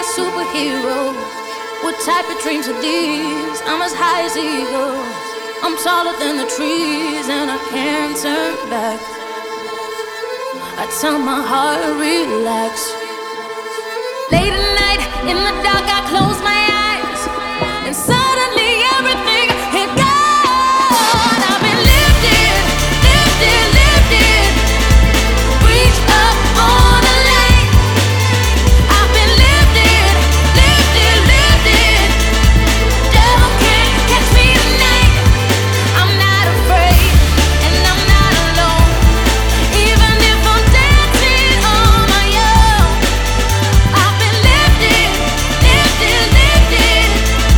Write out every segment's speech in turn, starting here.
superhero. What type of dreams are these? I'm as high as eagles. I'm taller than the trees, and I can't turn back. I tell my heart, relax. Late at night, in the dark, I close my eyes, and suddenly everything had gone. I've been lifted, lifted, lifted. Reach up on a lane. I've been lifted, lifted, lifted. Devil can't catch me tonight. I'm not afraid, and I'm not alone. Even if I'm dancing on my own, I've been lifted, lifted, lifted.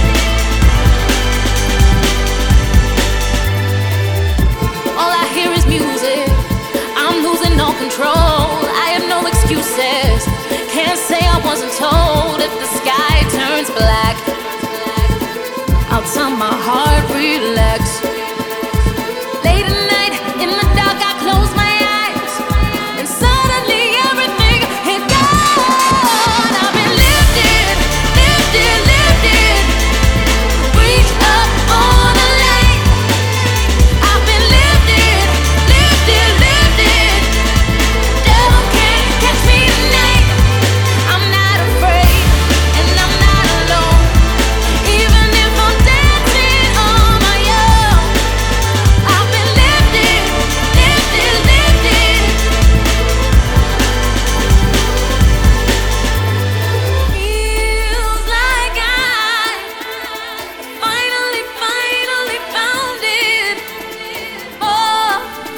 All I hear is music. I'm losing all control. I have no excuses. Can't say I wasn't told. If the sky turns black, I'll tell my heart, relax. Late at night, in the dark, I close my eyes, and suddenly everything had gone. I've been lifted, lifted, lifted. Reach up on a lane. I've been lifted, lifted, lifted. Devil can't catch me tonight. I'm not afraid, and I'm not alone. Even if I'm dancing on my own, I've been lifted, lifted, lifted. Feels like I finally, finally found it. More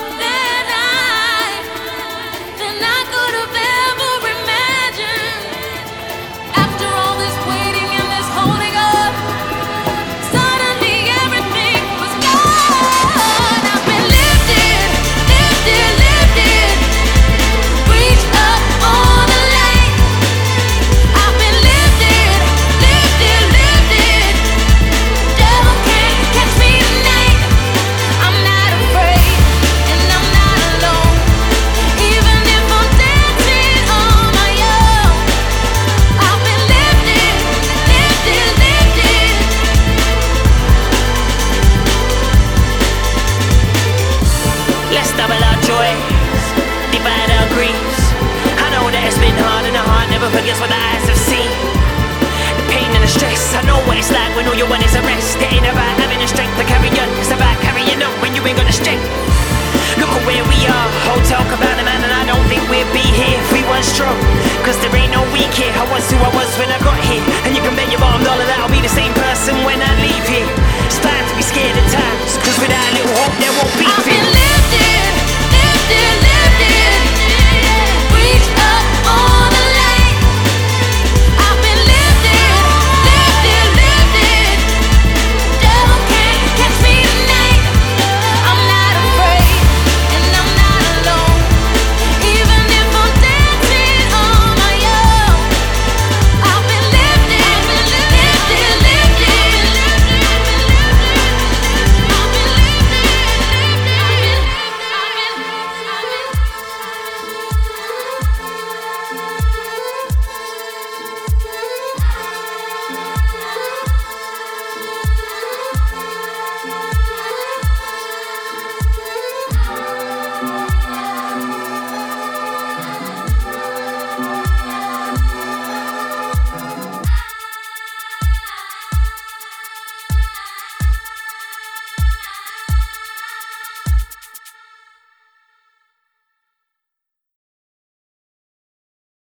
than I could have ever imagined. After all this waiting and this holding up, suddenly everything was gone. I've been lifted, lifted, lifted. Reach up on a lane. I've been lifted, lifted, lifted. Devil can't catch me tonight. I'm not afraid, and I'm not alone. Even if I'm dancing on my own, I've been lifted, lifted, lifted. Let's double our joys, divide our griefs. I know that it's been hard and the heart never forgets what the eyes have seen. The pain and the stress, I know what it's like when all you want is a rest. It ain't about having the strength to carry on, it's about carrying on when you ain't got the strength. Look at where we are, Hotel Cabana, man, and